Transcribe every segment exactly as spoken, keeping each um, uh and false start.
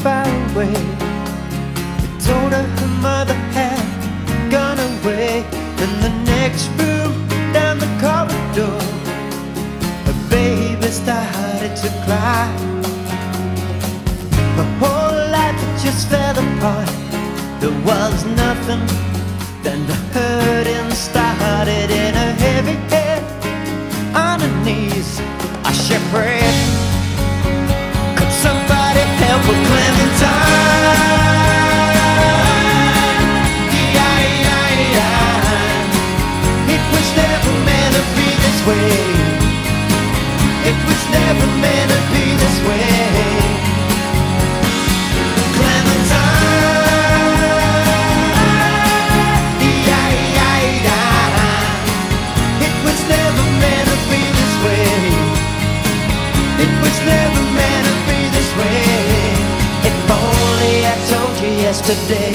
far away. They told her her mother had gone away. In the next room down the corridor, her baby started to cry. Her whole life had just fell apart. There was nothing. Then the hurting started in her heavy head. On her knees, I she prayed, could somebody help her Clementine? Yeah, yeah, yeah. It was never meant to be this way. It was never meant to be this way. Yesterday,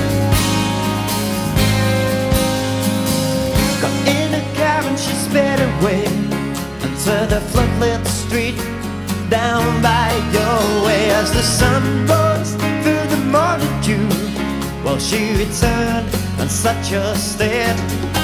got in a car and she sped away onto the floodlit street down by your way. As the sun rose through the morning dew, well, she returned in such a state.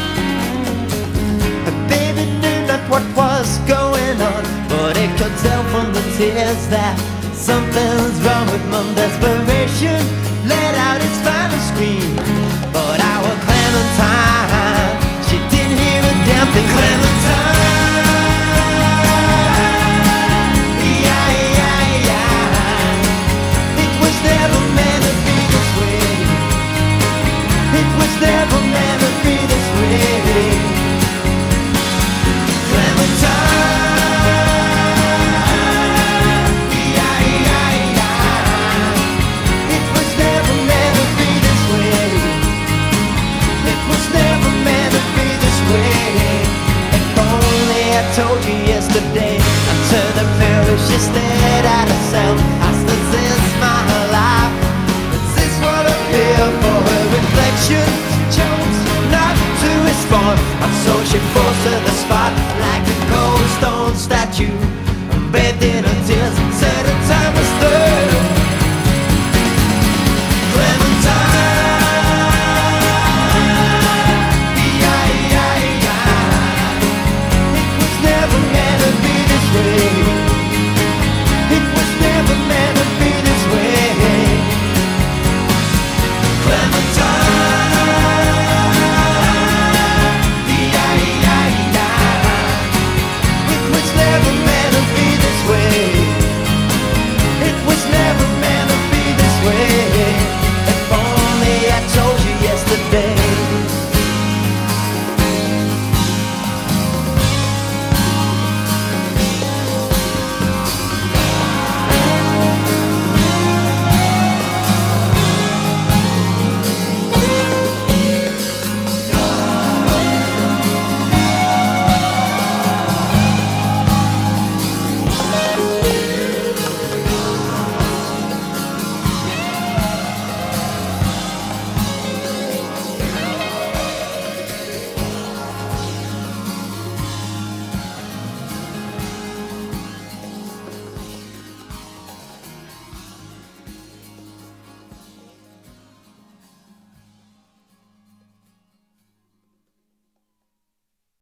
Her baby knew not what was going on, but he could tell from the tears that something's wrong with mom. Desperation let out its final scream, but our Clementine, she didn't hear a damn thing. Clementine, yeah, yeah, yeah. It was never meant to be this way. It was never meant to be this way. Told you yesterday, until the mirror she stared at herself. Asked, is this my life? Is this what I feel for? Her reflection chose not to respond, and so she falls to the spot like a cold stone statue, bathed in